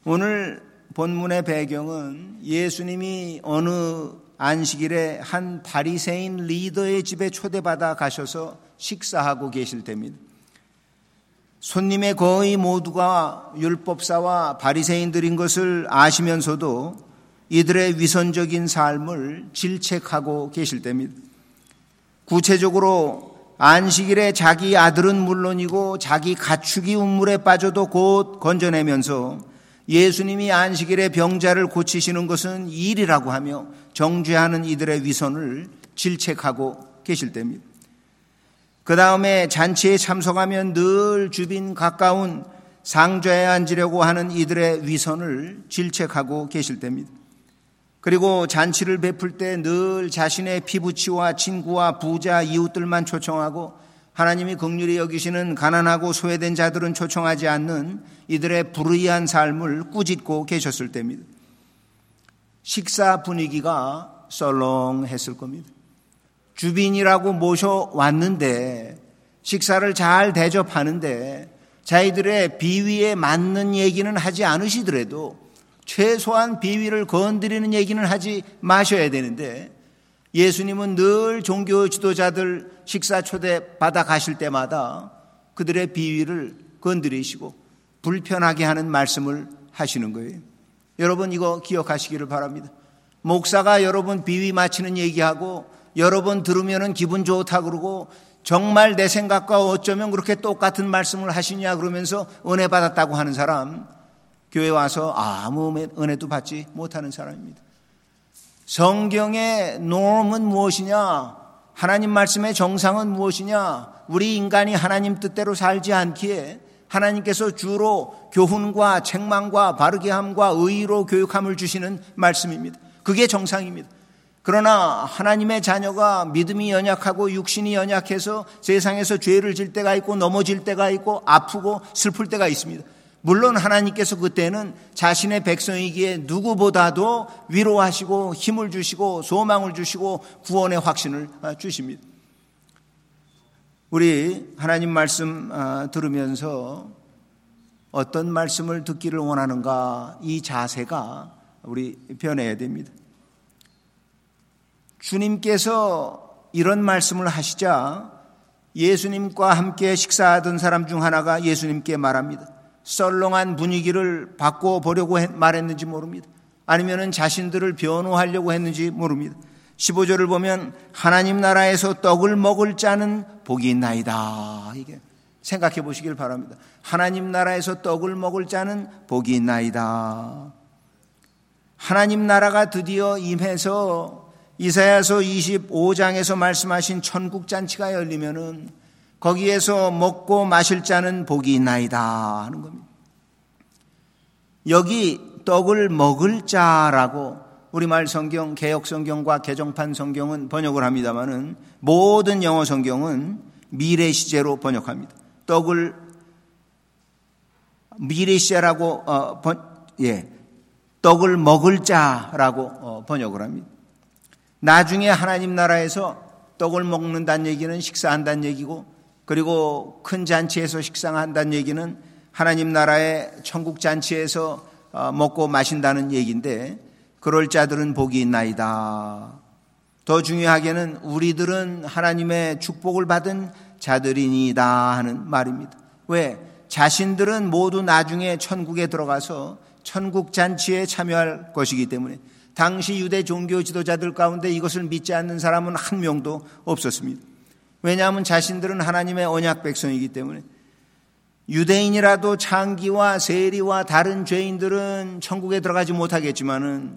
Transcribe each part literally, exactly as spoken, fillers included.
오늘 본문의 배경은 예수님이 어느 안식일에 한 바리새인 리더의 집에 초대받아 가셔서 식사하고 계실 때입니다. 손님의 거의 모두가 율법사와 바리새인들인 것을 아시면서도 이들의 위선적인 삶을 질책하고 계실 때입니다. 구체적으로 안식일에 자기 아들은 물론이고 자기 가축이 운물에 빠져도 곧 건져내면서 예수님이 안식일에 병자를 고치시는 것은 일이라고 하며 정죄하는 이들의 위선을 질책하고 계실 때입니다. 그 다음에 잔치에 참석하면 늘 주빈 가까운 상좌에 앉으려고 하는 이들의 위선을 질책하고 계실 때입니다. 그리고 잔치를 베풀 때 늘 자신의 피부치와 친구와 부자 이웃들만 초청하고 하나님이 긍휼히 여기시는 가난하고 소외된 자들은 초청하지 않는 이들의 불의한 삶을 꾸짖고 계셨을 때입니다. 식사 분위기가 썰렁했을 겁니다. 주빈이라고 모셔왔는데 식사를 잘 대접하는데 자기들의 비위에 맞는 얘기는 하지 않으시더라도 최소한 비위를 건드리는 얘기는 하지 마셔야 되는데 예수님은 늘 종교 지도자들 식사 초대 받아 가실 때마다 그들의 비위를 건드리시고 불편하게 하는 말씀을 하시는 거예요. 여러분 이거 기억하시기를 바랍니다. 목사가 여러분 비위 맞히는 얘기하고 여러 번 들으면 기분 좋다 그러고 정말 내 생각과 어쩌면 그렇게 똑같은 말씀을 하시냐 그러면서 은혜 받았다고 하는 사람 교회 와서 아무 은혜도 받지 못하는 사람입니다. 성경의 norm은 무엇이냐? 하나님 말씀의 정상은 무엇이냐? 우리 인간이 하나님 뜻대로 살지 않기에 하나님께서 주로 교훈과 책망과 바르게함과 의로 교육함을 주시는 말씀입니다. 그게 정상입니다. 그러나 하나님의 자녀가 믿음이 연약하고 육신이 연약해서 세상에서 죄를 질 때가 있고 넘어질 때가 있고 아프고 슬플 때가 있습니다. 물론 하나님께서 그때는 자신의 백성이기에 누구보다도 위로하시고 힘을 주시고 소망을 주시고 구원의 확신을 주십니다. 우리 하나님 말씀 들으면서 어떤 말씀을 듣기를 원하는가 이 자세가 우리 변해야 됩니다. 주님께서 이런 말씀을 하시자 예수님과 함께 식사하던 사람 중 하나가 예수님께 말합니다. 썰렁한 분위기를 바꿔보려고 말했는지 모릅니다. 아니면 자신들을 변호하려고 했는지 모릅니다. 십오 절을 보면 하나님 나라에서 떡을 먹을 자는 복이 있나이다. 이게 생각해 보시길 바랍니다. 하나님 나라에서 떡을 먹을 자는 복이 있나이다. 하나님 나라가 드디어 임해서 이사야서 이십오 장에서 말씀하신 천국잔치가 열리면은 거기에서 먹고 마실 자는 복이 있나이다 하는 겁니다. 여기 떡을 먹을 자라고 우리말 성경, 개역 성경과 개정판 성경은 번역을 합니다만은 모든 영어 성경은 미래 시제로 번역합니다. 떡을 미래 시제라고 어, 번, 예, 떡을 먹을 자라고 어, 번역을 합니다. 나중에 하나님 나라에서 떡을 먹는다는 얘기는 식사한다는 얘기고 그리고 큰 잔치에서 식사한다는 얘기는 하나님 나라의 천국 잔치에서 먹고 마신다는 얘기인데 그럴 자들은 복이 있나이다. 더 중요하게는 우리들은 하나님의 축복을 받은 자들이니다 하는 말입니다. 왜? 자신들은 모두 나중에 천국에 들어가서 천국 잔치에 참여할 것이기 때문에 당시 유대 종교 지도자들 가운데 이것을 믿지 않는 사람은 한 명도 없었습니다. 왜냐하면 자신들은 하나님의 언약 백성이기 때문에 유대인이라도 창기와 세리와 다른 죄인들은 천국에 들어가지 못하겠지만은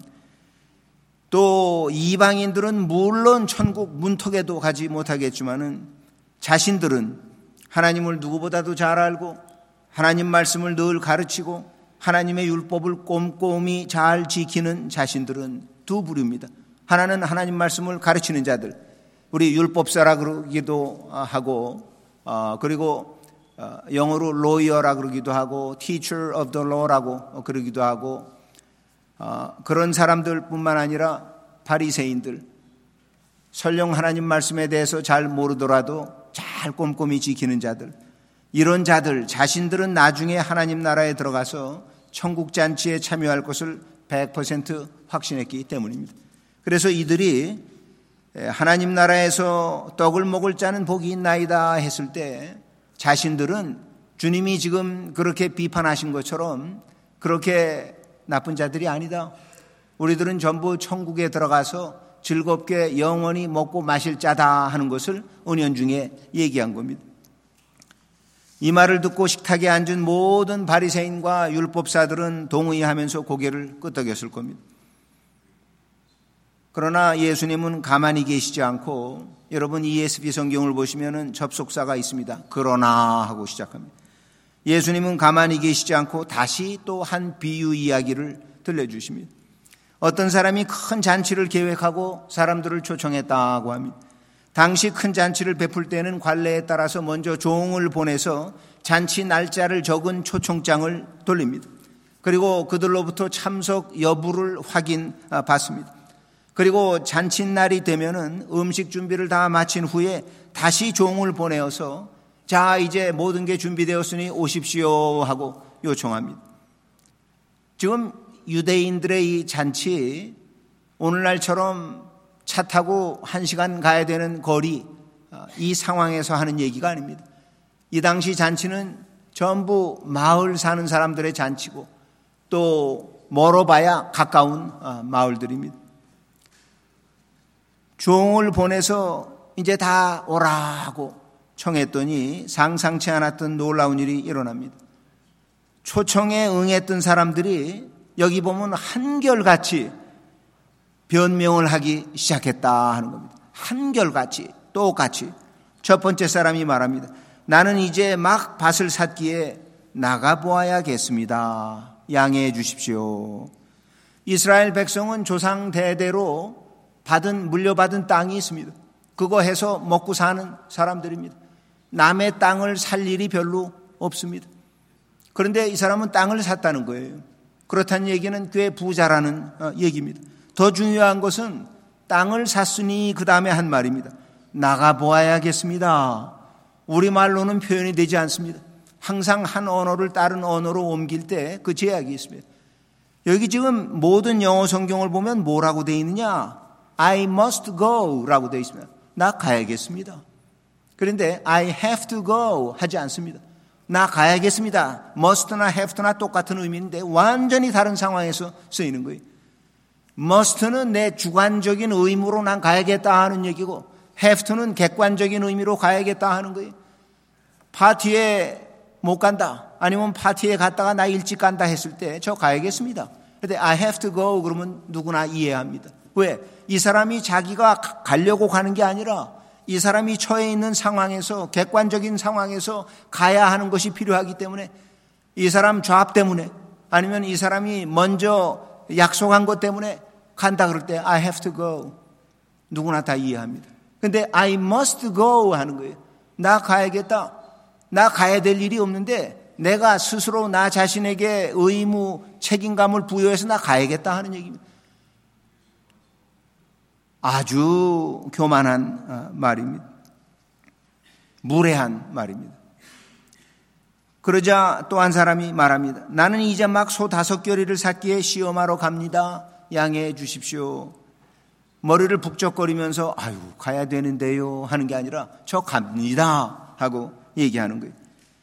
또 이방인들은 물론 천국 문턱에도 가지 못하겠지만은 자신들은 하나님을 누구보다도 잘 알고 하나님 말씀을 늘 가르치고 하나님의 율법을 꼼꼼히 잘 지키는 자신들은 두 부류입니다. 하나는 하나님 말씀을 가르치는 자들, 우리 율법사라 그러기도 하고 어, 그리고 어, 영어로 lawyer라 그러기도 하고 teacher of the law라고 그러기도 하고 어, 그런 사람들뿐만 아니라 바리새인들, 설령 하나님 말씀에 대해서 잘 모르더라도 잘 꼼꼼히 지키는 자들, 이런 자들 자신들은 나중에 하나님 나라에 들어가서 천국 잔치에 참여할 것을 백 퍼센트 확신했기 때문입니다. 그래서 이들이 하나님 나라에서 떡을 먹을 자는 복이 있나이다 했을 때 자신들은 주님이 지금 그렇게 비판하신 것처럼 그렇게 나쁜 자들이 아니다. 우리들은 전부 천국에 들어가서 즐겁게 영원히 먹고 마실 자다 하는 것을 은연중에 얘기한 겁니다. 이 말을 듣고 식탁에 앉은 모든 바리새인과 율법사들은 동의하면서 고개를 끄덕였을 겁니다. 그러나 예수님은 가만히 계시지 않고, 여러분 이에스비 성경을 보시면 접속사가 있습니다. 그러나 하고 시작합니다. 예수님은 가만히 계시지 않고 다시 또 한 비유 이야기를 들려주십니다. 어떤 사람이 큰 잔치를 계획하고 사람들을 초청했다고 합니다. 당시 큰 잔치를 베풀 때는 관례에 따라서 먼저 종을 보내서 잔치 날짜를 적은 초청장을 돌립니다. 그리고 그들로부터 참석 여부를 확인받습니다. 그리고 잔칫날이 되면은 음식 준비를 다 마친 후에 다시 종을 보내어서 자, 이제 모든 게 준비되었으니 오십시오 하고 요청합니다. 지금 유대인들의 이 잔치, 오늘날처럼 차 타고 한 시간 가야 되는 거리, 이 상황에서 하는 얘기가 아닙니다. 이 당시 잔치는 전부 마을 사는 사람들의 잔치고 또 멀어봐야 가까운 마을들입니다. 종을 보내서 이제 다 오라고 청했더니 상상치 않았던 놀라운 일이 일어납니다. 초청에 응했던 사람들이 여기 보면 한결같이 변명을 하기 시작했다 하는 겁니다. 한결같이, 똑같이. 첫 번째 사람이 말합니다. 나는 이제 막 밭을 샀기에 나가보아야겠습니다. 양해해 주십시오. 이스라엘 백성은 조상 대대로 받은, 물려받은 땅이 있습니다. 그거 해서 먹고 사는 사람들입니다. 남의 땅을 살 일이 별로 없습니다. 그런데 이 사람은 땅을 샀다는 거예요. 그렇다는 얘기는 꽤 부자라는 얘기입니다. 더 중요한 것은 땅을 샀으니 그 다음에 한 말입니다. 나가보아야겠습니다. 우리말로는 표현이 되지 않습니다. 항상 한 언어를 다른 언어로 옮길 때 그 제약이 있습니다. 여기 지금 모든 영어 성경을 보면 뭐라고 되어 있느냐? I must go 라고 되어 있습니다. 나 가야겠습니다. 그런데 I have to go 하지 않습니다. 나 가야겠습니다. must나 have나 똑같은 의미인데 완전히 다른 상황에서 쓰이는 거예요. must는 내 주관적인 의무로 난 가야겠다 하는 얘기고 have to는 객관적인 의미로 가야겠다 하는 거예요. 파티에 못 간다 아니면 파티에 갔다가 나 일찍 간다 했을 때 저 가야겠습니다. 그런데 I have to go 그러면 누구나 이해합니다. 왜? 이 사람이 자기가 가려고 가는 게 아니라 이 사람이 처해 있는 상황에서 객관적인 상황에서 가야 하는 것이 필요하기 때문에 이 사람 잡 때문에 아니면 이 사람이 먼저 약속한 것 때문에 간다 그럴 때 I have to go 누구나 다 이해합니다. 그런데 I must go 하는 거예요. 나 가야겠다. 나 가야 될 일이 없는데 내가 스스로 나 자신에게 의무 책임감을 부여해서 나 가야겠다 하는 얘기입니다. 아주 교만한 말입니다. 무례한 말입니다. 그러자 또 한 사람이 말합니다. 나는 이제 막 소 다섯 겨리를 샀기에 시험하러 갑니다. 양해해 주십시오. 머리를 북적거리면서 아유 가야 되는데요 하는 게 아니라 저 갑니다 하고 얘기하는 거예요.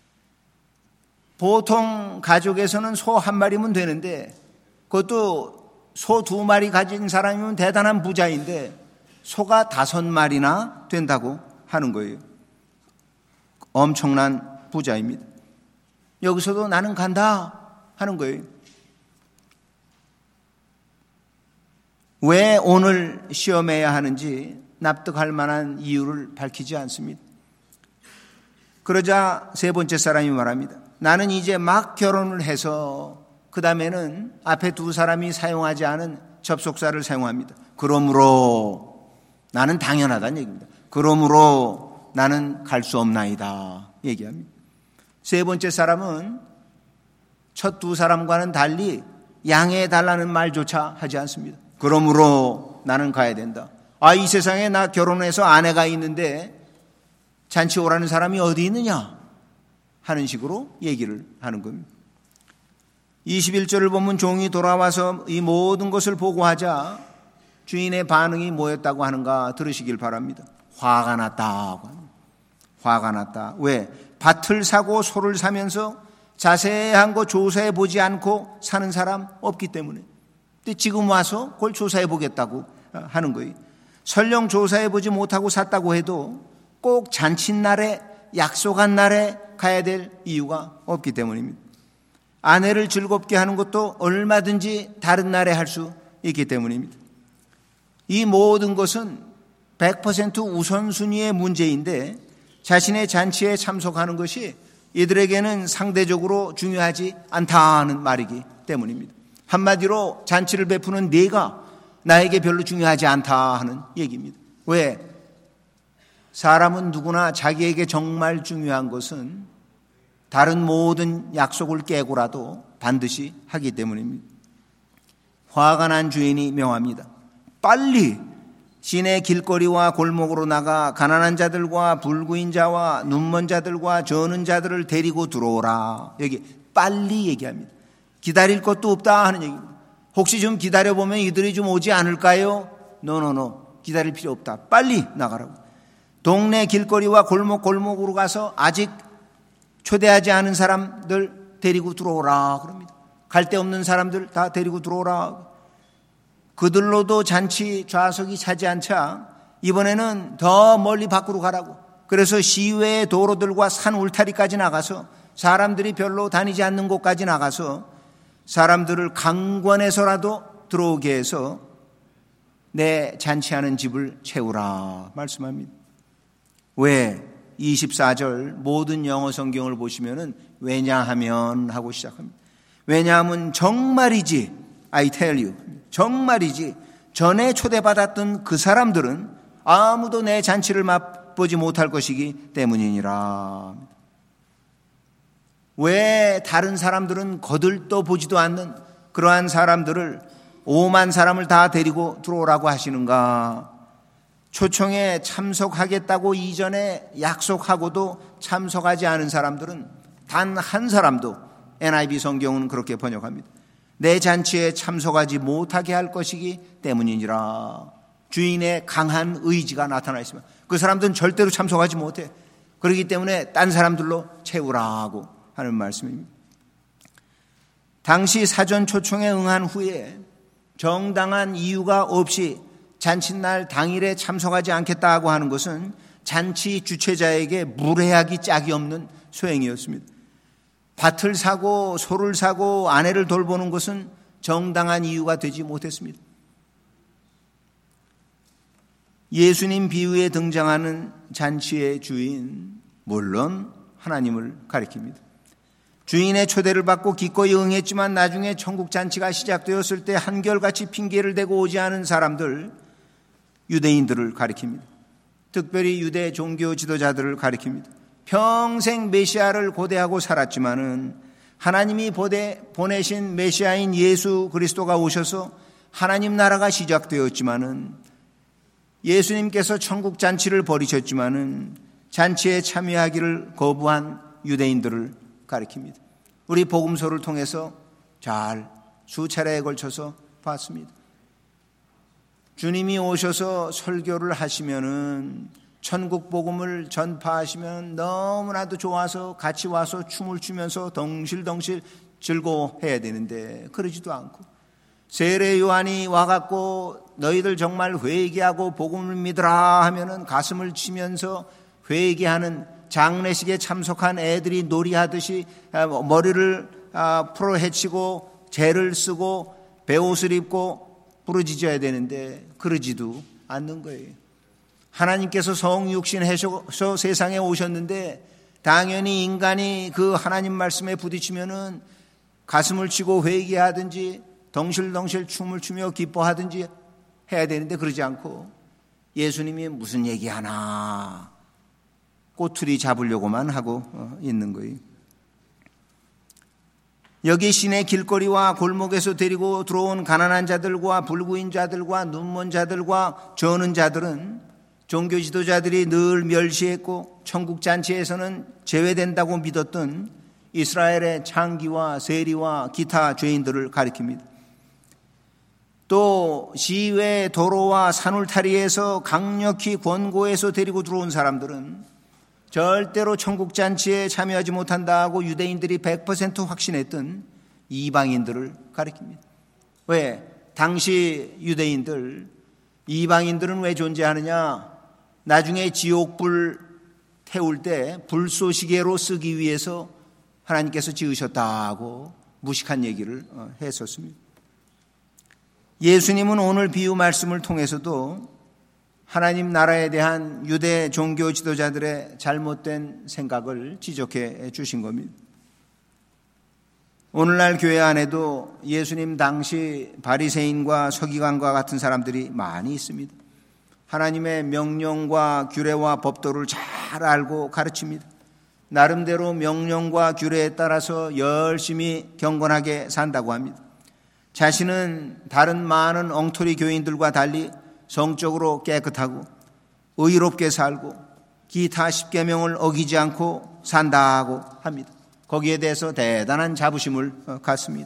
보통 가족에서는 소 한 마리면 되는데 그것도 소 두 마리 가진 사람이면 대단한 부자인데 소가 다섯 마리나 된다고 하는 거예요. 엄청난 부자입니다. 여기서도 나는 간다 하는 거예요. 왜 오늘 시험해야 하는지 납득할 만한 이유를 밝히지 않습니다. 그러자 세 번째 사람이 말합니다. 나는 이제 막 결혼을 해서 그 다음에는 앞에 두 사람이 사용하지 않은 접속사를 사용합니다. 그러므로 나는 당연하다는 얘기입니다. 그러므로 나는 갈 수 없나이다 얘기합니다. 세 번째 사람은 첫 두 사람과는 달리 양해해 달라는 말조차 하지 않습니다. 그러므로 나는 가야 된다. 아, 이 세상에 나 결혼해서 아내가 있는데 잔치 오라는 사람이 어디 있느냐 하는 식으로 얘기를 하는 겁니다. 이십일 절을 보면 종이 돌아와서 이 모든 것을 보고하자 주인의 반응이 뭐였다고 하는가 들으시길 바랍니다. 화가 났다고 합니다. 화가 났다. 왜? 밭을 사고 소를 사면서 자세한 거 조사해 보지 않고 사는 사람 없기 때문에. 근데 지금 와서 그걸 조사해 보겠다고 하는 거예요. 설령 조사해 보지 못하고 샀다고 해도 꼭 잔칫날에 약속한 날에 가야 될 이유가 없기 때문입니다. 아내를 즐겁게 하는 것도 얼마든지 다른 날에 할 수 있기 때문입니다. 이 모든 것은 백 퍼센트 우선순위의 문제인데 자신의 잔치에 참석하는 것이 이들에게는 상대적으로 중요하지 않다는 말이기 때문입니다. 한마디로 잔치를 베푸는 네가 나에게 별로 중요하지 않다 하는 얘기입니다. 왜? 사람은 누구나 자기에게 정말 중요한 것은 다른 모든 약속을 깨고라도 반드시 하기 때문입니다. 화가 난 주인이 명합니다. 빨리 시내 길거리와 골목으로 나가 가난한 자들과 불구인 자와 눈먼 자들과 저는 자들을 데리고 들어오라. 여기 빨리 얘기합니다. 기다릴 것도 없다 하는 얘기입니다. 혹시 좀 기다려보면 이들이 좀 오지 않을까요? 노노노 기다릴 필요 없다. 빨리 나가라고. 동네 길거리와 골목 골목으로 가서 아직 초대하지 않은 사람들 데리고 들어오라 그럽니다. 갈 데 없는 사람들 다 데리고 들어오라. 그들로도 잔치 좌석이 차지 않자 이번에는 더 멀리 밖으로 가라고. 그래서 시외의 도로들과 산 울타리까지 나가서 사람들이 별로 다니지 않는 곳까지 나가서 사람들을 강권해서라도 들어오게 해서 내 잔치하는 집을 채우라 말씀합니다. 왜? 이십사 절 모든 영어 성경을 보시면은 왜냐하면 하고 시작합니다. 왜냐하면 정말이지 I tell you 정말이지 전에 초대받았던 그 사람들은 아무도 내 잔치를 맛보지 못할 것이기 때문이니라. 왜 다른 사람들은 거들떠 보지도 않는 그러한 사람들을 오만 사람을 다 데리고 들어오라고 하시는가? 초청에 참석하겠다고 이전에 약속하고도 참석하지 않은 사람들은 단 한 사람도 엔아이브이 성경은 그렇게 번역합니다. 내 잔치에 참석하지 못하게 할 것이기 때문이니라. 주인의 강한 의지가 나타나 있습니다. 그 사람들은 절대로 참석하지 못해. 그렇기 때문에 딴 사람들로 채우라고 하는 말씀입니다. 당시 사전 초청에 응한 후에 정당한 이유가 없이 잔칫날 당일에 참석하지 않겠다고 하는 것은 잔치 주최자에게 무례하기 짝이 없는 소행이었습니다. 밭을 사고 소를 사고 아내를 돌보는 것은 정당한 이유가 되지 못했습니다. 예수님 비유에 등장하는 잔치의 주인, 물론 하나님을 가리킵니다. 주인의 초대를 받고 기꺼이 응했지만 나중에 천국 잔치가 시작되었을 때 한결같이 핑계를 대고 오지 않은 사람들, 유대인들을 가리킵니다. 특별히 유대 종교 지도자들을 가리킵니다. 평생 메시아를 고대하고 살았지만은 하나님이 보내신 메시아인 예수 그리스도가 오셔서 하나님 나라가 시작되었지만은 예수님께서 천국 잔치를 벌이셨지만은 잔치에 참여하기를 거부한 유대인들을 가리킵니다. 우리 복음서를 통해서 잘 수차례에 걸쳐서 봤습니다. 주님이 오셔서 설교를 하시면은 천국 복음을 전파하시면 너무나도 좋아서 같이 와서 춤을 추면서 덩실덩실 즐거워해야 되는데 그러지도 않고, 세례 요한이 와갖고 너희들 정말 회개하고 복음을 믿으라 하면은 가슴을 치면서 회개하는, 장례식에 참석한 애들이 놀이하듯이 머리를 풀어 헤치고 재를 쓰고 베옷을 입고 부르짖어야 되는데 그러지도 않는 거예요. 하나님께서 성육신 하셔서 세상에 오셨는데 당연히 인간이 그 하나님 말씀에 부딪히면은 가슴을 치고 회개하든지 덩실덩실 춤을 추며 기뻐하든지 해야 되는데 그러지 않고 예수님이 무슨 얘기하나 꼬투리 잡으려고만 하고 있는 거예요. 여기 시내 길거리와 골목에서 데리고 들어온 가난한 자들과 불구인 자들과 눈먼 자들과 저는 자들은 종교 지도자들이 늘 멸시했고 천국 잔치에서는 제외된다고 믿었던 이스라엘의 창기와 세리와 기타 죄인들을 가리킵니다. 또 시외 도로와 산울타리에서 강력히 권고해서 데리고 들어온 사람들은 절대로 천국잔치에 참여하지 못한다고 유대인들이 백 퍼센트 확신했던 이방인들을 가리킵니다. 왜? 당시 유대인들, 이방인들은 왜 존재하느냐? 나중에 지옥불 태울 때 불쏘시개로 쓰기 위해서 하나님께서 지으셨다고 무식한 얘기를 했었습니다. 예수님은 오늘 비유 말씀을 통해서도 하나님 나라에 대한 유대 종교 지도자들의 잘못된 생각을 지적해 주신 겁니다. 오늘날 교회 안에도 예수님 당시 바리새인과 서기관과 같은 사람들이 많이 있습니다. 하나님의 명령과 규례와 법도를 잘 알고 가르칩니다. 나름대로 명령과 규례에 따라서 열심히 경건하게 산다고 합니다. 자신은 다른 많은 엉터리 교인들과 달리 성적으로 깨끗하고 의롭게 살고 기타 십계명을 어기지 않고 산다고 합니다. 거기에 대해서 대단한 자부심을 갖습니다.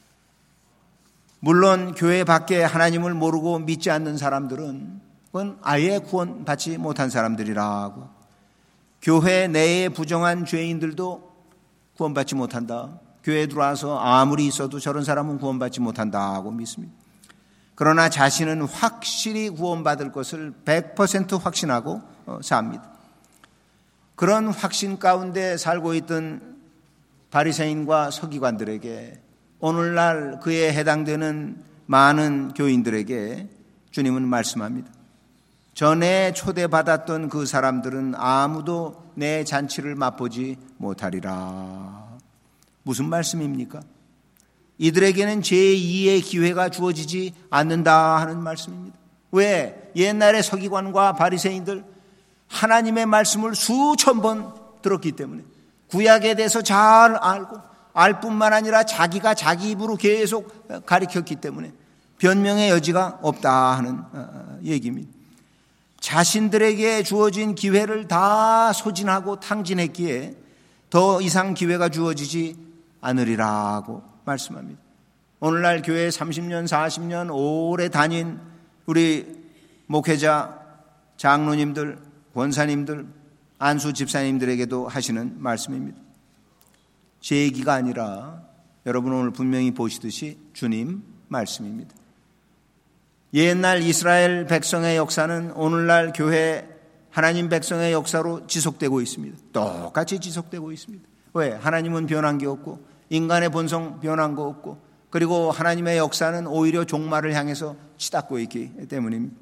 물론 교회 밖에 하나님을 모르고 믿지 않는 사람들은 그건 아예 구원받지 못한 사람들이라고, 교회 내에 부정한 죄인들도 구원받지 못한다, 교회에 들어와서 아무리 있어도 저런 사람은 구원받지 못한다고 믿습니다. 그러나 자신은 확실히 구원받을 것을 백 퍼센트 확신하고 삽니다. 그런 확신 가운데 살고 있던 바리새인과 서기관들에게, 오늘날 그에 해당되는 많은 교인들에게 주님은 말씀합니다. 전에 초대받았던 그 사람들은 아무도 내 잔치를 맛보지 못하리라. 무슨 말씀입니까? 이들에게는 제이의 기회가 주어지지 않는다 하는 말씀입니다. 왜? 옛날의 서기관과 바리새인들 하나님의 말씀을 수천 번 들었기 때문에, 구약에 대해서 잘 알고 알 뿐만 아니라 자기가 자기 입으로 계속 가르쳤기 때문에 변명의 여지가 없다 하는 얘기입니다. 자신들에게 주어진 기회를 다 소진하고 탕진했기에 더 이상 기회가 주어지지 않으리라고 말씀합니다. 오늘날 교회 삼십 년, 사십 년 오래 다닌 우리 목회자, 장로님들, 권사님들, 안수 집사님들에게도 하시는 말씀입니다. 제 얘기가 아니라 여러분 오늘 분명히 보시듯이 주님 말씀입니다. 옛날 이스라엘 백성의 역사는 오늘날 교회 하나님 백성의 역사로 지속되고 있습니다. 똑같이 지속되고 있습니다. 왜? 하나님은 변한 게 없고 인간의 본성 변한 거 없고, 그리고 하나님의 역사는 오히려 종말을 향해서 치닫고 있기 때문입니다.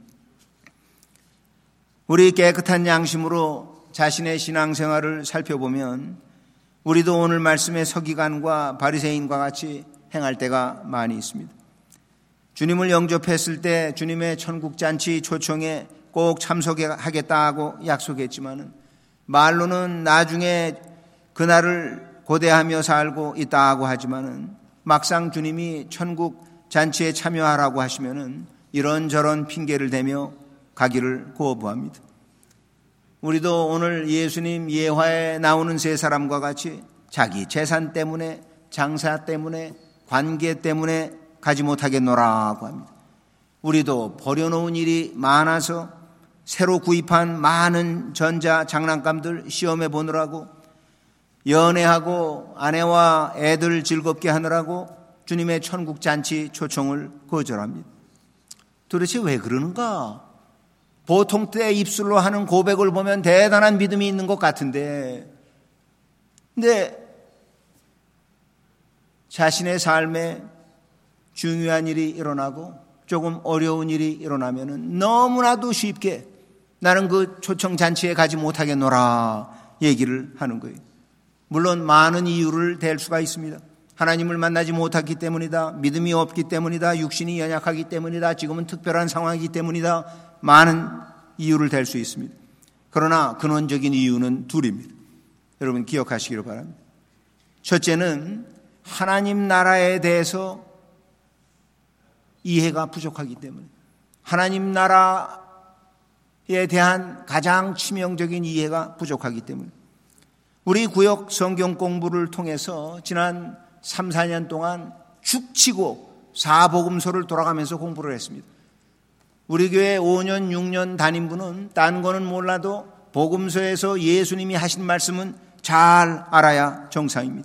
우리 깨끗한 양심으로 자신의 신앙생활을 살펴보면 우리도 오늘 말씀의 서기관과 바리새인과 같이 행할 때가 많이 있습니다. 주님을 영접했을 때 주님의 천국잔치 초청에 꼭 참석하겠다고 약속했지만은 말로는 나중에 그날을 고대하며 살고 있다고 하지만은 막상 주님이 천국 잔치에 참여하라고 하시면은 이런저런 핑계를 대며 가기를 거부합니다. 우리도 오늘 예수님 예화에 나오는 세 사람과 같이 자기 재산 때문에, 장사 때문에, 관계 때문에 가지 못하겠노라고 합니다. 우리도 버려놓은 일이 많아서 새로 구입한 많은 전자 장난감들 시험해 보느라고, 연애하고 아내와 애들 즐겁게 하느라고 주님의 천국잔치 초청을 거절합니다. 도대체 왜 그러는가? 보통 때 입술로 하는 고백을 보면 대단한 믿음이 있는 것 같은데, 근데 자신의 삶에 중요한 일이 일어나고 조금 어려운 일이 일어나면 너무나도 쉽게 나는 그 초청 잔치에 가지 못하겠노라 얘기를 하는 거예요. 물론 많은 이유를 댈 수가 있습니다. 하나님을 만나지 못했기 때문이다, 믿음이 없기 때문이다, 육신이 연약하기 때문이다, 지금은 특별한 상황이기 때문이다, 많은 이유를 댈 수 있습니다. 그러나 근원적인 이유는 둘입니다. 여러분 기억하시기를 바랍니다. 첫째는 하나님 나라에 대해서 이해가 부족하기 때문에, 하나님 나라에 대한 가장 치명적인 이해가 부족하기 때문에, 우리 구역 성경 공부를 통해서 지난 삼, 사 년 동안 죽치고 사복음서를 돌아가면서 공부를 했습니다. 우리 교회 오 년, 육 년 다닌 분은 딴 거는 몰라도 복음서에서 예수님이 하신 말씀은 잘 알아야 정상입니다.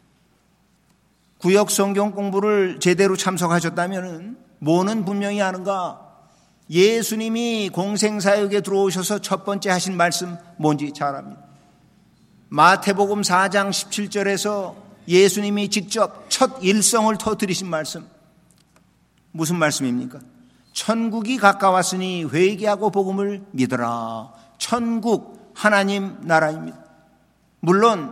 구역 성경 공부를 제대로 참석하셨다면 뭐는 분명히 아는가? 예수님이 공생사역에 들어오셔서 첫 번째 하신 말씀 뭔지 잘 압니다. 마태복음 사 장 십칠 절에서 예수님이 직접 첫 일성을 터뜨리신 말씀, 무슨 말씀입니까? 천국이 가까웠으니 회개하고 복음을 믿어라. 천국, 하나님 나라입니다. 물론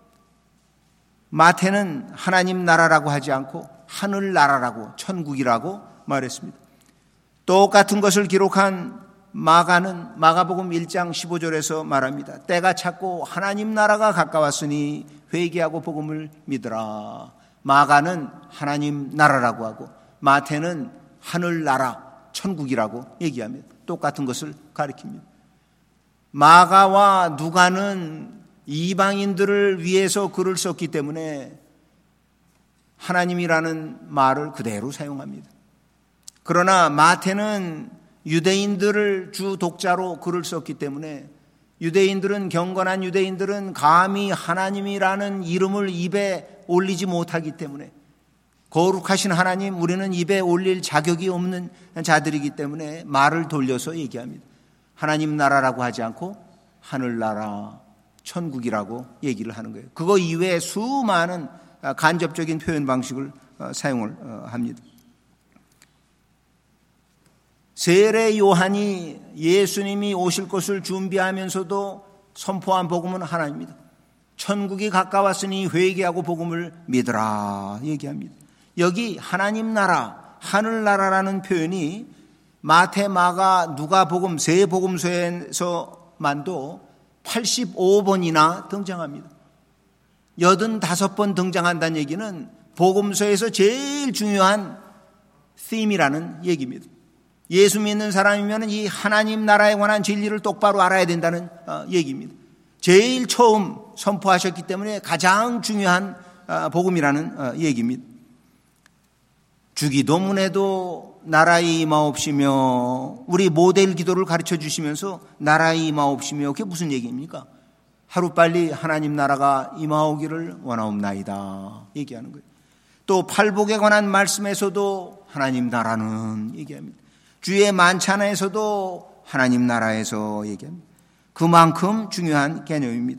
마태는 하나님 나라라고 하지 않고 하늘 나라라고, 천국이라고 말했습니다. 똑같은 것을 기록한 마가는 마가복음 일 장 십오 절에서 말합니다. 때가 찼고 하나님 나라가 가까웠으니 회개하고 복음을 믿어라. 마가는 하나님 나라라고 하고 마태는 하늘 나라, 천국이라고 얘기합니다. 똑같은 것을 가리킵니다. 마가와 누가는 이방인들을 위해서 글을 썼기 때문에 하나님이라는 말을 그대로 사용합니다. 그러나 마태는 유대인들을 주 독자로 글을 썼기 때문에 유대인들은, 경건한 유대인들은 감히 하나님이라는 이름을 입에 올리지 못하기 때문에, 거룩하신 하나님, 우리는 입에 올릴 자격이 없는 자들이기 때문에 말을 돌려서 얘기합니다. 하나님 나라라고 하지 않고 하늘나라, 천국이라고 얘기를 하는 거예요. 그거 이외에 수많은 간접적인 표현 방식을 사용을 합니다. 세례 요한이 예수님이 오실 것을 준비하면서도 선포한 복음은 하나입니다. 천국이 가까웠으니 회개하고 복음을 믿으라 얘기합니다. 여기 하나님 나라, 하늘나라라는 표현이 마태, 마가, 누가복음 세 복음서에서만도 팔십오 번이나 등장합니다. 팔십오 번 등장한다는 얘기는 복음서에서 제일 중요한 theme이라는 얘기입니다. 예수 믿는 사람이면 이 하나님 나라에 관한 진리를 똑바로 알아야 된다는 얘기입니다. 제일 처음 선포하셨기 때문에 가장 중요한 복음이라는 얘기입니다. 주기도문에도 나라의 임하옵시며, 우리 모델 기도를 가르쳐 주시면서 나라의 임하옵시며, 그게 무슨 얘기입니까? 하루빨리 하나님 나라가 임하오기를 원하옵나이다 얘기하는 거예요. 또 팔복에 관한 말씀에서도 하나님 나라는 얘기합니다. 주의 만찬에서도 하나님 나라에서 얘기합니다. 그만큼 중요한 개념입니다.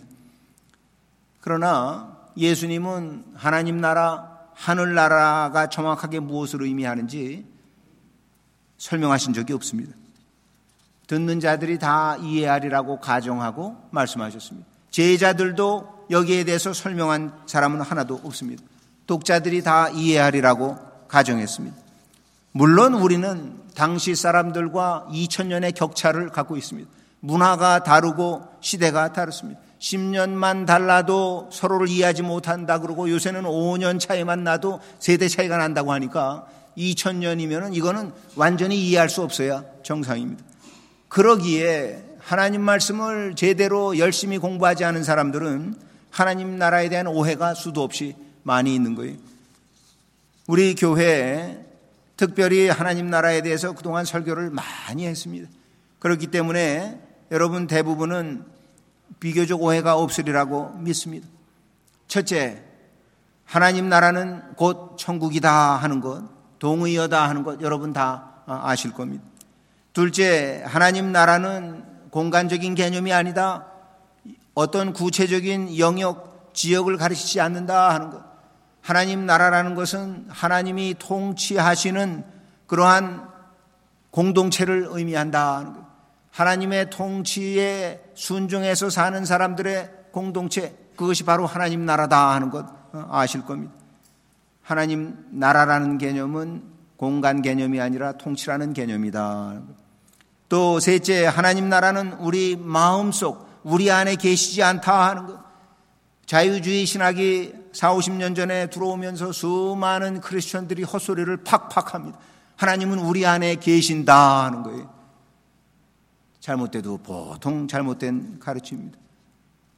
그러나 예수님은 하나님 나라, 하늘 나라가 정확하게 무엇을 의미하는지 설명하신 적이 없습니다. 듣는 자들이 다 이해하리라고 가정하고 말씀하셨습니다. 제자들도 여기에 대해서 설명한 사람은 하나도 없습니다. 독자들이 다 이해하리라고 가정했습니다. 물론 우리는 당시 사람들과 이천 년의 격차를 갖고 있습니다. 문화가 다르고 시대가 다릅니다. 십 년만 달라도 서로를 이해하지 못한다 그러고, 요새는 오 년 차이만 나도 세대 차이가 난다고 하니까 이천 년이면은 이거는 완전히 이해할 수 없어야 정상입니다. 그러기에 하나님 말씀을 제대로 열심히 공부하지 않은 사람들은 하나님 나라에 대한 오해가 수도 없이 많이 있는 거예요. 우리 교회에 특별히 하나님 나라에 대해서 그동안 설교를 많이 했습니다. 그렇기 때문에 여러분 대부분은 비교적 오해가 없으리라고 믿습니다. 첫째, 하나님 나라는 곧 천국이다 하는 것, 동의어다 하는 것 여러분 다 아실 겁니다. 둘째, 하나님 나라는 공간적인 개념이 아니다, 어떤 구체적인 영역, 지역을 가르치지 않는다 하는 것. 하나님 나라라는 것은 하나님이 통치하시는 그러한 공동체를 의미한다 하는 것. 하나님의 통치에 순종해서 사는 사람들의 공동체, 그것이 바로 하나님 나라다 하는 것 아실 겁니다. 하나님 나라라는 개념은 공간 개념이 아니라 통치라는 개념이다. 또 셋째, 하나님 나라는 우리 마음속, 우리 안에 계시지 않다 하는 것. 자유주의 신학이 사오십 년 전에 들어오면서 수많은 크리스천들이 헛소리를 팍팍 합니다. 하나님은 우리 안에 계신다 하는 거예요. 잘못돼도 보통 잘못된 가르침입니다.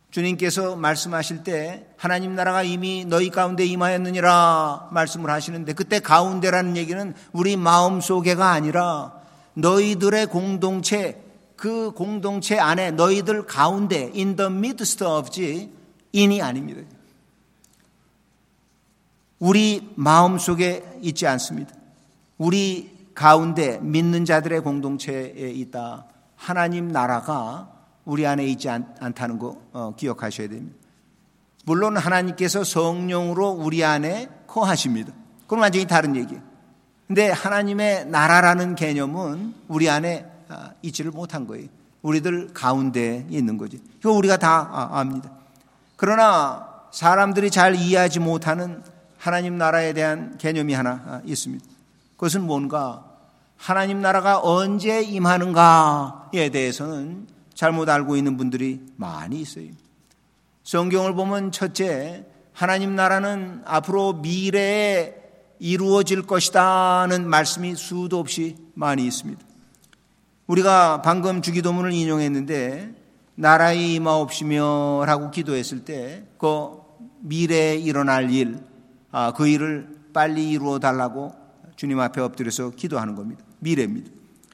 주님께서 말씀하실 때 하나님 나라가 이미 너희 가운데 임하였느니라 말씀을 하시는데, 그때 가운데라는 얘기는 우리 마음속에가 아니라 너희들의 공동체, 그 공동체 안에 너희들 가운데 in the midst of지 in이 아닙니다. 우리 마음속에 있지 않습니다. 우리 가운데 믿는 자들의 공동체에 있다. 하나님 나라가 우리 안에 있지 않, 않다는 거 어, 기억하셔야 됩니다. 물론 하나님께서 성령으로 우리 안에 거하십니다. 그건 완전히 다른 얘기예요. 근데 하나님의 나라라는 개념은 우리 안에 있지를 못한 거예요. 우리들 가운데 있는 거지. 이거 우리가 다 압니다. 그러나 사람들이 잘 이해하지 못하는 하나님 나라에 대한 개념이 하나 있습니다. 그것은 뭔가, 하나님 나라가 언제 임하는가에 대해서는 잘못 알고 있는 분들이 많이 있어요. 성경을 보면 첫째, 하나님 나라는 앞으로 미래에 이루어질 것이다는 말씀이 수도 없이 많이 있습니다. 우리가 방금 주기도문을 인용했는데 나라의 임하옵시며 라고 기도했을 때 그 미래에 일어날 일, 아, 그 일을 빨리 이루어 달라고 주님 앞에 엎드려서 기도하는 겁니다. 미래입니다.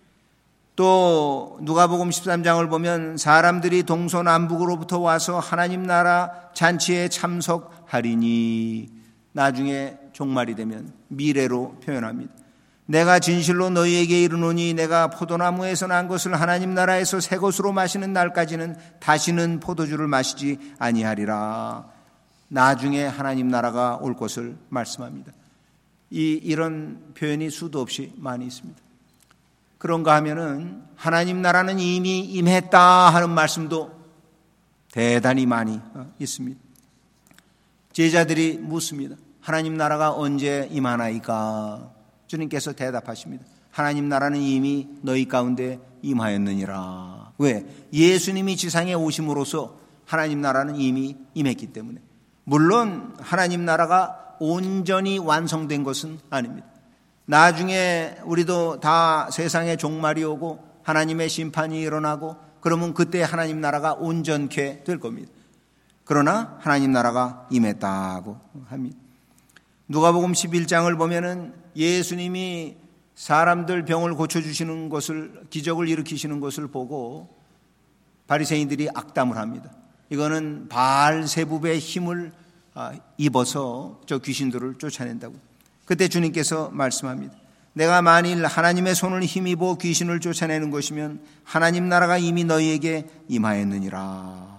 또 누가복음 십삼 장을 보면 사람들이 동서남북으로부터 와서 하나님 나라 잔치에 참석하리니, 나중에 종말이 되면 미래로 표현합니다. 내가 진실로 너희에게 이르노니 내가 포도나무에서 난 것을 하나님 나라에서 새 것으로 마시는 날까지는 다시는 포도주를 마시지 아니하리라. 나중에 하나님 나라가 올 것을 말씀합니다. 이, 이런 표현이 수도 없이 많이 있습니다. 그런가 하면은 하나님 나라는 이미 임했다 하는 말씀도 대단히 많이 있습니다. 제자들이 묻습니다. 하나님 나라가 언제 임하나이까? 주님께서 대답하십니다. 하나님 나라는 이미 너희 가운데 임하였느니라. 왜? 예수님이 지상에 오심으로써 하나님 나라는 이미 임했기 때문에. 물론 하나님 나라가 온전히 완성된 것은 아닙니다. 나중에 우리도 다 세상에 종말이 오고 하나님의 심판이 일어나고 그러면 그때 하나님 나라가 온전케 될 겁니다. 그러나 하나님 나라가 임했다고 합니다. 누가복음 십일 장을 보면은 예수님이 사람들 병을 고쳐주시는 것을, 기적을 일으키시는 것을 보고 바리새인들이 악담을 합니다. 이거는 바알세붑의 힘을 입어서 저 귀신들을 쫓아낸다고. 그때 주님께서 말씀합니다. 내가 만일 하나님의 손을 힘입어 귀신을 쫓아내는 것이면 하나님 나라가 이미 너희에게 임하였느니라.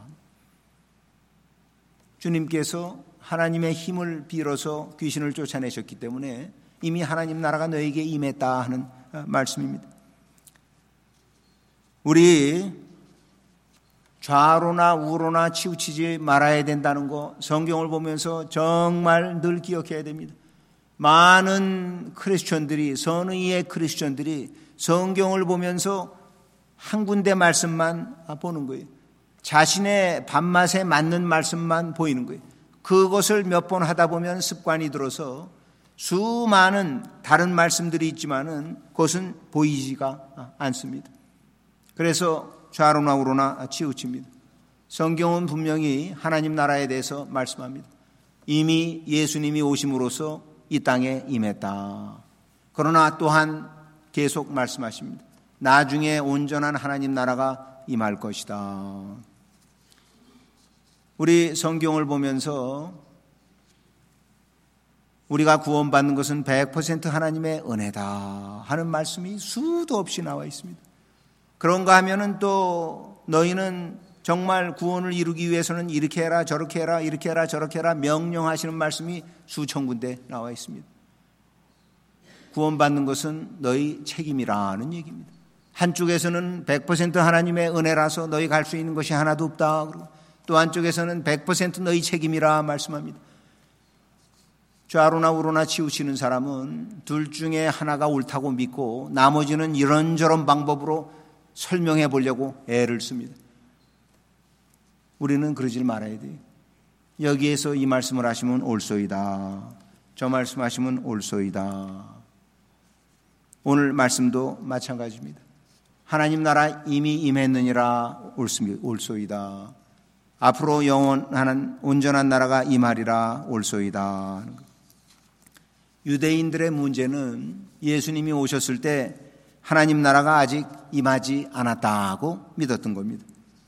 주님께서 하나님의 힘을 빌어서 귀신을 쫓아내셨기 때문에 이미 하나님 나라가 너희에게 임했다 하는 말씀입니다. 우리 좌로나 우로나 치우치지 말아야 된다는 거 성경을 보면서 정말 늘 기억해야 됩니다. 많은 크리스천들이, 선의의 크리스천들이 성경을 보면서 한 군데 말씀만 보는 거예요. 자신의 밥맛에 맞는 말씀만 보이는 거예요. 그것을 몇 번 하다 보면 습관이 들어서 수많은 다른 말씀들이 있지만은 그것은 보이지가 않습니다. 그래서 좌로나 우로나 치우칩니다. 성경은 분명히 하나님 나라에 대해서 말씀합니다. 이미 예수님이 오심으로써 이 땅에 임했다. 그러나 또한 계속 말씀하십니다. 나중에 온전한 하나님 나라가 임할 것이다. 우리 성경을 보면서 우리가 구원받는 것은 백 퍼센트 하나님의 은혜다 하는 말씀이 수도 없이 나와 있습니다. 그런가 하면은 또 너희는 정말 구원을 이루기 위해서는 이렇게 해라 저렇게 해라 이렇게 해라 저렇게 해라 명령하시는 말씀이 수천 군데 나와 있습니다. 구원받는 것은 너희 책임이라는 얘기입니다. 한쪽에서는 백 퍼센트 하나님의 은혜라서 너희 갈 수 있는 것이 하나도 없다. 또 한쪽에서는 백 퍼센트 너희 책임이라 말씀합니다. 좌로나 우로나 치우치는 사람은 둘 중에 하나가 옳다고 믿고 나머지는 이런저런 방법으로 설명해 보려고 애를 씁니다. 우리는 그러질 말아야 돼요. 여기에서 이 말씀을 하시면 옳소이다. 저 말씀하시면 옳소이다. 오늘 말씀도 마찬가지입니다. 하나님 나라 이미 임했느니라 옳소이다. 앞으로 영원한 온전한 나라가 임하리라 올소이다. 유대인들의 문제는 예수님이 오셨을 때 하나님 나라가 아직 임하지 않았다고 믿었던 겁니다.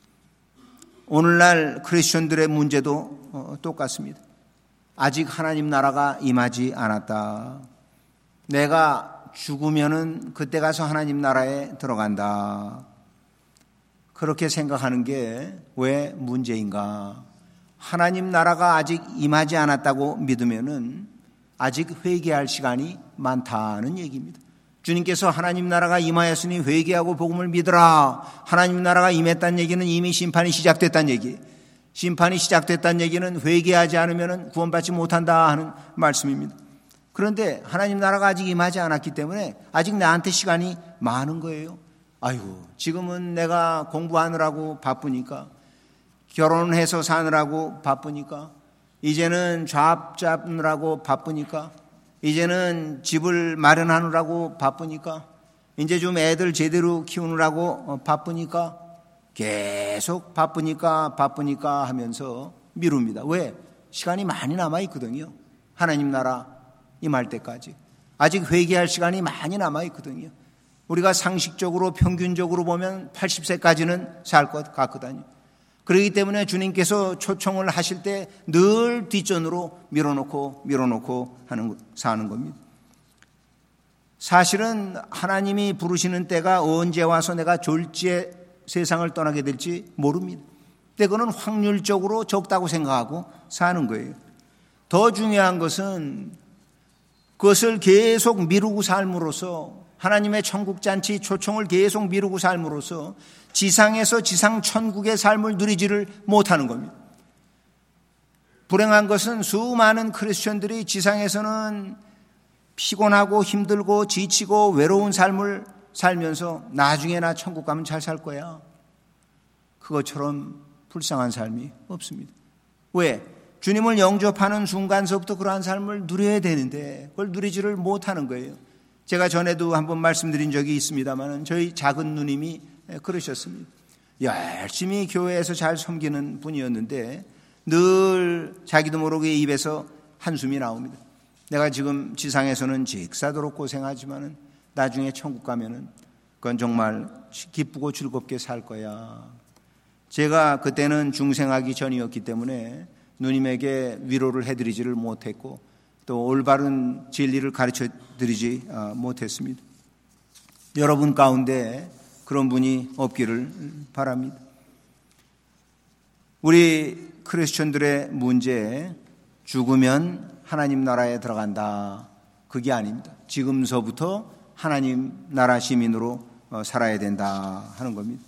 오늘날 크리스천들의 문제도 똑같습니다. 아직 하나님 나라가 임하지 않았다. 내가 죽으면은 그때 가서 하나님 나라에 들어간다. 그렇게 생각하는 게 왜 문제인가? 하나님 나라가 아직 임하지 않았다고 믿으면은 아직 회개할 시간이 많다는 얘기입니다. 주님께서 하나님 나라가 임하였으니 회개하고 복음을 믿으라. 하나님 나라가 임했다는 얘기는 이미 심판이 시작됐다는 얘기. 심판이 시작됐다는 얘기는 회개하지 않으면 구원받지 못한다 하는 말씀입니다. 그런데 하나님 나라가 아직 임하지 않았기 때문에 아직 나한테 시간이 많은 거예요. 아이고, 지금은 내가 공부하느라고 바쁘니까, 결혼해서 사느라고 바쁘니까, 이제는 잡 잡느라고 바쁘니까, 이제는 집을 마련하느라고 바쁘니까, 이제 좀 애들 제대로 키우느라고 바쁘니까, 계속 바쁘니까 바쁘니까 하면서 미룹니다. 왜? 시간이 많이 남아 있거든요. 하나님 나라 임할 때까지. 아직 회개할 시간이 많이 남아 있거든요. 우리가 상식적으로 평균적으로 보면 팔십 세까지는 살 것 같거든요. 그렇기 때문에 주님께서 초청을 하실 때 늘 뒷전으로 밀어놓고 밀어놓고 하는, 사는 겁니다. 사실은 하나님이 부르시는 때가 언제 와서 내가 졸지에 세상을 떠나게 될지 모릅니다. 근데 그거는 확률적으로 적다고 생각하고 사는 거예요. 더 중요한 것은 그것을 계속 미루고 삶으로써, 하나님의 천국잔치 초청을 계속 미루고 삶으로써 지상에서 지상 천국의 삶을 누리지를 못하는 겁니다. 불행한 것은 수많은 크리스천들이 지상에서는 피곤하고 힘들고 지치고 외로운 삶을 살면서 나중에 나 천국 가면 잘 살 거야, 그것처럼 불쌍한 삶이 없습니다. 왜? 주님을 영접하는 순간서부터 그러한 삶을 누려야 되는데 그걸 누리지를 못하는 거예요. 제가 전에도 한번 말씀드린 적이 있습니다만 저희 작은 누님이 그러셨습니다. 열심히 교회에서 잘 섬기는 분이었는데 늘 자기도 모르게 입에서 한숨이 나옵니다. 내가 지금 지상에서는 직사도록 고생하지만 나중에 천국 가면은 그건 정말 기쁘고 즐겁게 살 거야. 제가 그때는 중생하기 전이었기 때문에 누님에게 위로를 해드리지를 못했고 또 올바른 진리를 가르쳐 드리지 못했습니다. 여러분 가운데 그런 분이 없기를 바랍니다. 우리 크리스천들의 문제, 죽으면 하나님 나라에 들어간다, 그게 아닙니다. 지금서부터 하나님 나라 시민으로 살아야 된다 하는 겁니다.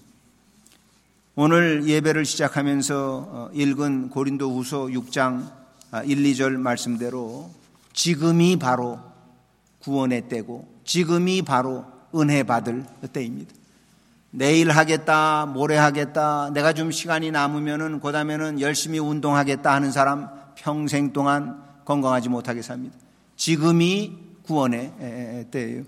오늘 예배를 시작하면서 읽은 고린도후서 육 장 일, 이 절 말씀대로 지금이 바로 구원의 때고 지금이 바로 은혜 받을 때입니다. 내일 하겠다, 모레 하겠다, 내가 좀 시간이 남으면은 그다음에는 열심히 운동하겠다 하는 사람 평생 동안 건강하지 못하게 삽니다. 지금이 구원의 때예요.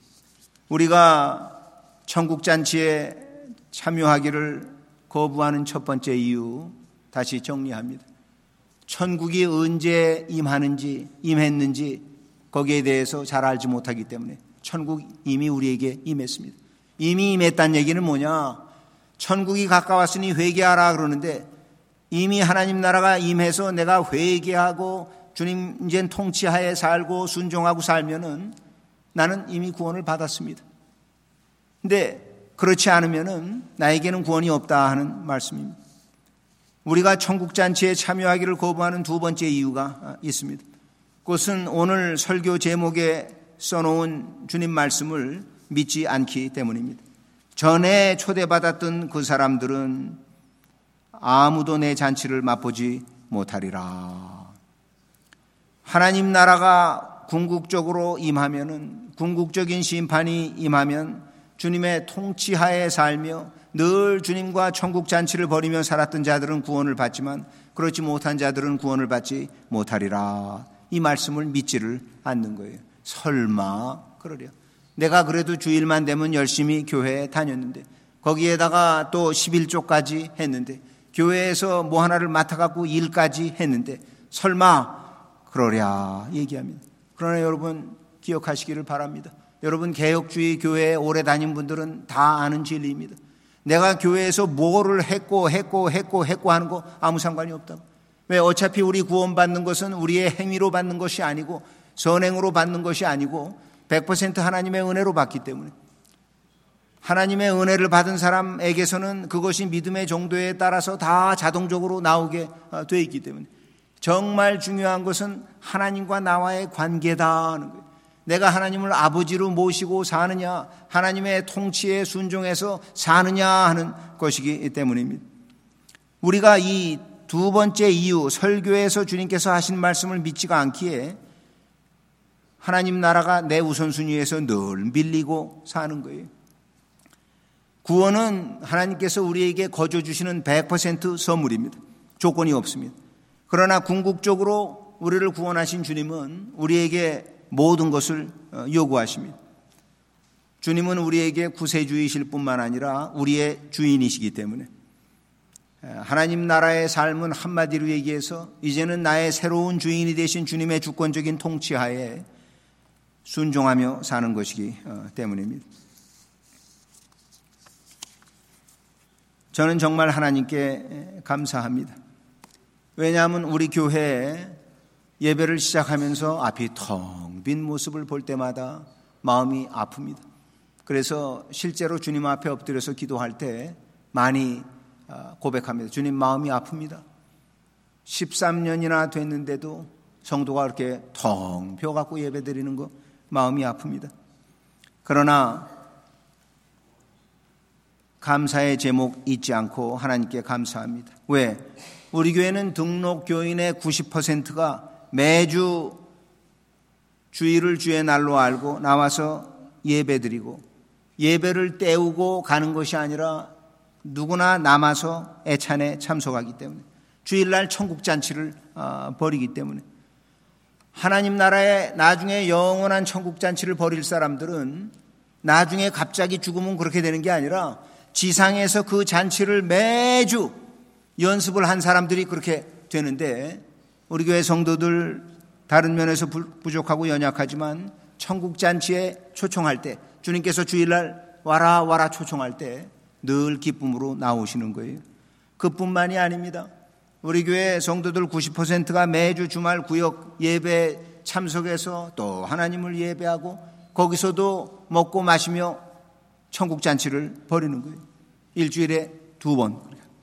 우리가 천국잔치에 참여하기를 거부하는 첫 번째 이유, 다시 정리합니다. 천국이 언제 임하는지, 임했는지 거기에 대해서 잘 알지 못하기 때문에 천국 이미 우리에게 임했습니다. 이미 임했다는 얘기는 뭐냐? 천국이 가까웠으니 회개하라 그러는데 이미 하나님 나라가 임해서 내가 회개하고 주님 이제 통치하에 살고 순종하고 살면은 나는 이미 구원을 받았습니다. 근데 그렇지 않으면은 나에게는 구원이 없다 하는 말씀입니다. 우리가 천국잔치에 참여하기를 거부하는 두 번째 이유가 있습니다. 그것은 오늘 설교 제목에 써놓은 주님 말씀을 믿지 않기 때문입니다. 전에 초대받았던 그 사람들은 아무도 내 잔치를 맛보지 못하리라. 하나님 나라가 궁극적으로 임하면은, 궁극적인 심판이 임하면 주님의 통치하에 살며 늘 주님과 천국 잔치를 벌이며 살았던 자들은 구원을 받지만 그렇지 못한 자들은 구원을 받지 못하리라. 이 말씀을 믿지를 않는 거예요. 설마 그러랴. 내가 그래도 주일만 되면 열심히 교회에 다녔는데 거기에다가 또 십일 조까지 했는데 교회에서 뭐 하나를 맡아갖고 일까지 했는데 설마 그러랴 얘기합니다. 그러나 여러분 기억하시기를 바랍니다. 여러분 개혁주의 교회에 오래 다닌 분들은 다 아는 진리입니다. 내가 교회에서 뭐를 했고 했고 했고 했고 하는 거 아무 상관이 없다고. 왜? 어차피 우리 구원받는 것은 우리의 행위로 받는 것이 아니고 선행으로 받는 것이 아니고 백 퍼센트 하나님의 은혜로 받기 때문에, 하나님의 은혜를 받은 사람에게서는 그것이 믿음의 정도에 따라서 다 자동적으로 나오게 돼 있기 때문에 정말 중요한 것은 하나님과 나와의 관계다 하는 거예요. 내가 하나님을 아버지로 모시고 사느냐, 하나님의 통치에 순종해서 사느냐 하는 것이기 때문입니다. 우리가 이 두 번째 이유, 설교에서 주님께서 하신 말씀을 믿지가 않기에 하나님 나라가 내 우선순위에서 늘 밀리고 사는 거예요. 구원은 하나님께서 우리에게 거저 주시는 백 퍼센트 선물입니다. 조건이 없습니다. 그러나 궁극적으로 우리를 구원하신 주님은 우리에게 모든 것을 요구하십니다. 주님은 우리에게 구세주이실 뿐만 아니라 우리의 주인이시기 때문에 하나님 나라의 삶은 한마디로 얘기해서 이제는 나의 새로운 주인이 되신 주님의 주권적인 통치하에 순종하며 사는 것이기 때문입니다. 저는 정말 하나님께 감사합니다. 왜냐하면 우리 교회에 예배를 시작하면서 앞이 텅 빈 모습을 볼 때마다 마음이 아픕니다. 그래서 실제로 주님 앞에 엎드려서 기도할 때 많이 고백합니다. 주님, 마음이 아픕니다. 십삼 년이나 됐는데도 성도가 이렇게 텅 비어갖고 예배드리는 거 마음이 아픕니다. 그러나 감사의 제목 잊지 않고 하나님께 감사합니다. 왜? 우리 교회는 등록 교인의 구십 퍼센트가 매주 주일을 주의 날로 알고 나와서 예배드리고 예배를 때우고 가는 것이 아니라 누구나 남아서 애찬에 참석하기 때문에 주일날 천국잔치를 벌이기 때문에 하나님 나라에 나중에 영원한 천국잔치를 벌일 사람들은 나중에 갑자기 죽으면 그렇게 되는 게 아니라 지상에서 그 잔치를 매주 연습을 한 사람들이 그렇게 되는데 우리 교회 성도들 다른 면에서 부족하고 연약하지만 천국잔치에 초청할 때 주님께서 주일날 와라 와라 초청할 때 늘 기쁨으로 나오시는 거예요. 그뿐만이 아닙니다. 우리 교회 성도들 구십 퍼센트가 매주 주말 구역 예배 참석해서 또 하나님을 예배하고 거기서도 먹고 마시며 천국잔치를 벌이는 거예요. 일주일에 두 번.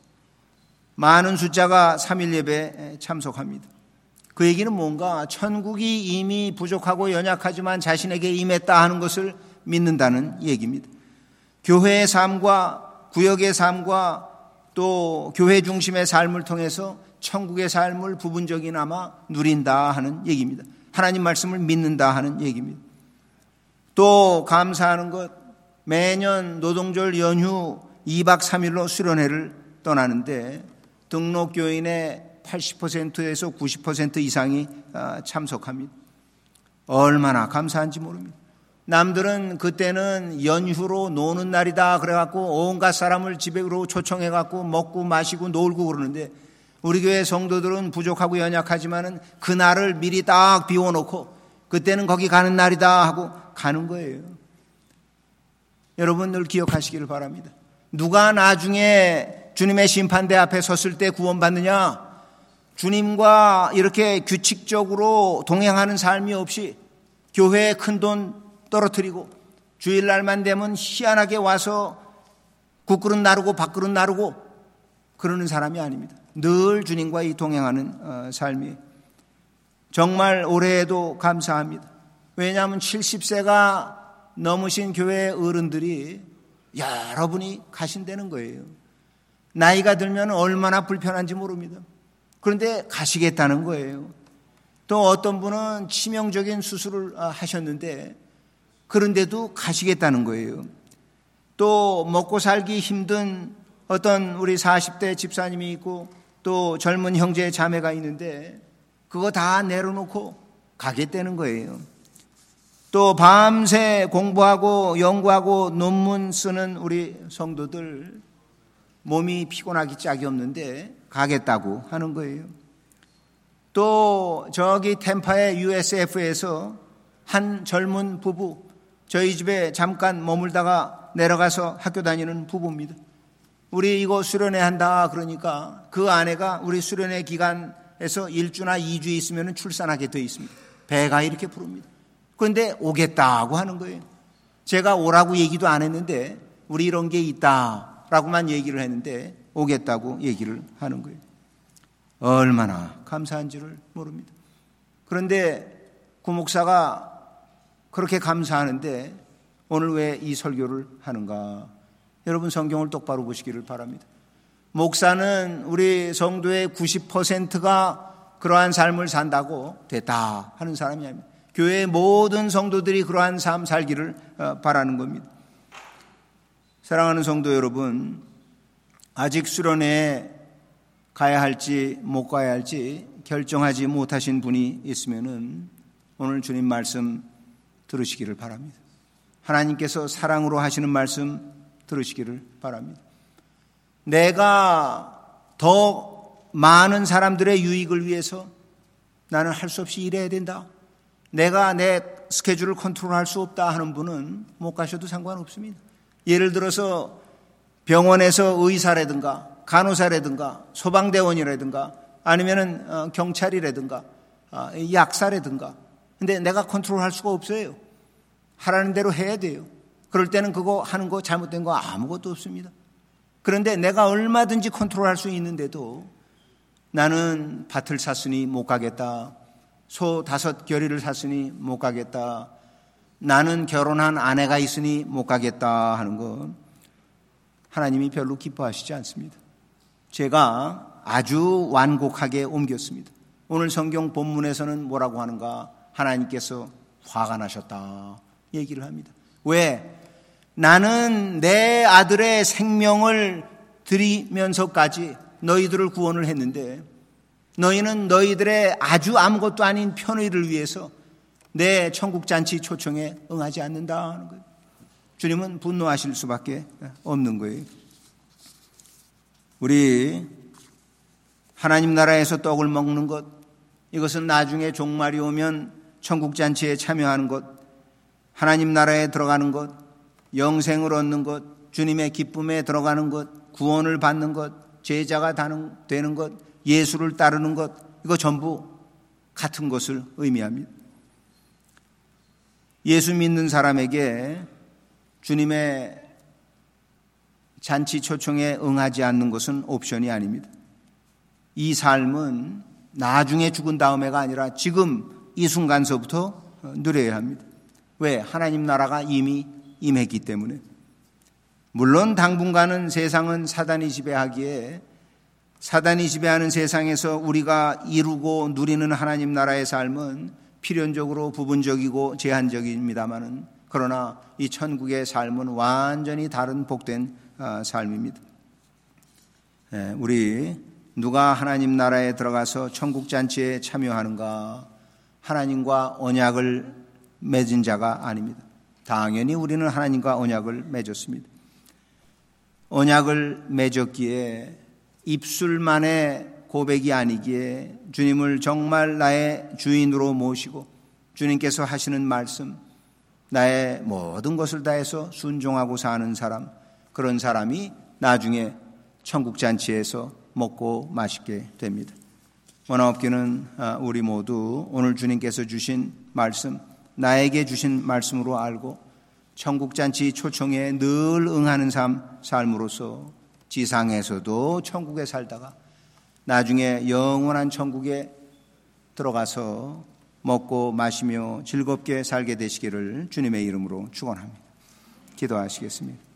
많은 숫자가 삼일 예배에 참석합니다. 그 얘기는 뭔가 천국이 이미 부족하고 연약하지만 자신에게 임했다 하는 것을 믿는다는 얘기입니다. 교회의 삶과 구역의 삶과 또 교회 중심의 삶을 통해서 천국의 삶을 부분적이나마 누린다 하는 얘기입니다. 하나님 말씀을 믿는다 하는 얘기입니다. 또 감사하는 것, 매년 노동절 연휴 이 박 삼 일로 수련회를 떠나는데 등록교인의 팔십 퍼센트에서 구십 퍼센트 이상이 참석합니다. 얼마나 감사한지 모릅니다. 남들은 그때는 연휴로 노는 날이다 그래갖고 온갖 사람을 집으로 초청해갖고 먹고 마시고 놀고 그러는데 우리 교회 성도들은 부족하고 연약하지만은 그날을 미리 딱 비워놓고 그때는 거기 가는 날이다 하고 가는 거예요. 여러분 늘 기억하시기를 바랍니다. 누가 나중에 주님의 심판대 앞에 섰을 때 구원받느냐? 주님과 이렇게 규칙적으로 동행하는 삶이 없이 교회에 큰돈 떨어뜨리고 주일날만 되면 희한하게 와서 국그릇 나르고 밥그릇 나르고 그러는 사람이 아닙니다. 늘 주님과 이 동행하는 삶이 정말 올해에도 감사합니다. 왜냐하면 칠십 세가 넘으신 교회 어른들이 여러분이 가신다는 거예요. 나이가 들면 얼마나 불편한지 모릅니다. 그런데 가시겠다는 거예요. 또 어떤 분은 치명적인 수술을 하셨는데 그런데도 가시겠다는 거예요. 또 먹고 살기 힘든 어떤 우리 사십 대 집사님이 있고 또 젊은 형제 자매가 있는데 그거 다 내려놓고 가겠다는 거예요. 또 밤새 공부하고 연구하고 논문 쓰는 우리 성도들 몸이 피곤하기 짝이 없는데 가겠다고 하는 거예요. 또 저기 템파의 유에스에프에서 한 젊은 부부, 저희 집에 잠깐 머물다가 내려가서 학교 다니는 부부입니다. 우리 이거 수련회 한다 그러니까 그 아내가 우리 수련회 기간에서 일 주나 이 주 있으면 출산하게 되어 있습니다. 배가 이렇게 부릅니다. 그런데 오겠다고 하는 거예요. 제가 오라고 얘기도 안 했는데 우리 이런 게 있다라고만 얘기를 했는데 오겠다고 얘기를 하는 거예요. 얼마나 감사한지를 모릅니다. 그런데 구 목사가 그렇게 감사하는데 오늘 왜 이 설교를 하는가? 여러분 성경을 똑바로 보시기를 바랍니다. 목사는 우리 성도의 구십 퍼센트가 그러한 삶을 산다고 됐다 하는 사람이 아닙니다. 교회의 모든 성도들이 그러한 삶 살기를 바라는 겁니다. 사랑하는 성도 여러분, 아직 수련회에 가야 할지 못 가야 할지 결정하지 못하신 분이 있으면은 오늘 주님 말씀 들으시기를 바랍니다. 하나님께서 사랑으로 하시는 말씀 들으시기를 바랍니다. 내가 더 많은 사람들의 유익을 위해서 나는 할 수 없이 일해야 된다. 내가 내 스케줄을 컨트롤할 수 없다 하는 분은 못 가셔도 상관없습니다. 예를 들어서 병원에서 의사라든가 간호사라든가 소방대원이라든가 아니면은 경찰이라든가 약사라든가 근데 내가 컨트롤할 수가 없어요. 하라는 대로 해야 돼요. 그럴 때는 그거 하는 거 잘못된 거 아무것도 없습니다. 그런데 내가 얼마든지 컨트롤할 수 있는데도 나는 밭을 샀으니 못 가겠다. 소 다섯 겨리를 샀으니 못 가겠다. 나는 결혼한 아내가 있으니 못 가겠다 하는 건 하나님이 별로 기뻐하시지 않습니다. 제가 아주 완곡하게 옮겼습니다. 오늘 성경 본문에서는 뭐라고 하는가? 하나님께서 화가 나셨다 얘기를 합니다. 왜? 나는 내 아들의 생명을 드리면서까지 너희들을 구원을 했는데 너희는 너희들의 아주 아무것도 아닌 편의를 위해서 내 천국잔치 초청에 응하지 않는다 하는 거예요. 주님은 분노하실 수밖에 없는 거예요. 우리 하나님 나라에서 떡을 먹는 것, 이것은 나중에 종말이 오면 천국잔치에 참여하는 것, 하나님 나라에 들어가는 것, 영생을 얻는 것, 주님의 기쁨에 들어가는 것, 구원을 받는 것, 제자가 되는 것, 예수를 따르는 것, 이거 전부 같은 것을 의미합니다. 예수 믿는 사람에게 주님의 잔치 초청에 응하지 않는 것은 옵션이 아닙니다. 이 삶은 나중에 죽은 다음에가 아니라 지금 이 순간서부터 누려야 합니다. 왜? 하나님 나라가 이미 임했기 때문에. 물론 당분간은 세상은 사단이 지배하기에 사단이 지배하는 세상에서 우리가 이루고 누리는 하나님 나라의 삶은 필연적으로 부분적이고 제한적입니다마는 그러나 이 천국의 삶은 완전히 다른 복된 삶입니다. 우리 누가 하나님 나라에 들어가서 천국 잔치에 참여하는가? 하나님과 언약을 맺은 자가 아닙니다. 당연히 우리는 하나님과 언약을 맺었습니다. 언약을 맺었기에 입술만의 고백이 아니기에 주님을 정말 나의 주인으로 모시고 주님께서 하시는 말씀, 나의 모든 것을 다해서 순종하고 사는 사람, 그런 사람이 나중에 천국잔치에서 먹고 마시게 됩니다. 원하옵기는 우리 모두 오늘 주님께서 주신 말씀, 나에게 주신 말씀으로 알고 천국잔치 초청에 늘 응하는 삶, 삶으로서 지상에서도 천국에 살다가 나중에 영원한 천국에 들어가서 먹고 마시며 즐겁게 살게 되시기를 주님의 이름으로 축원합니다. 기도하시겠습니다.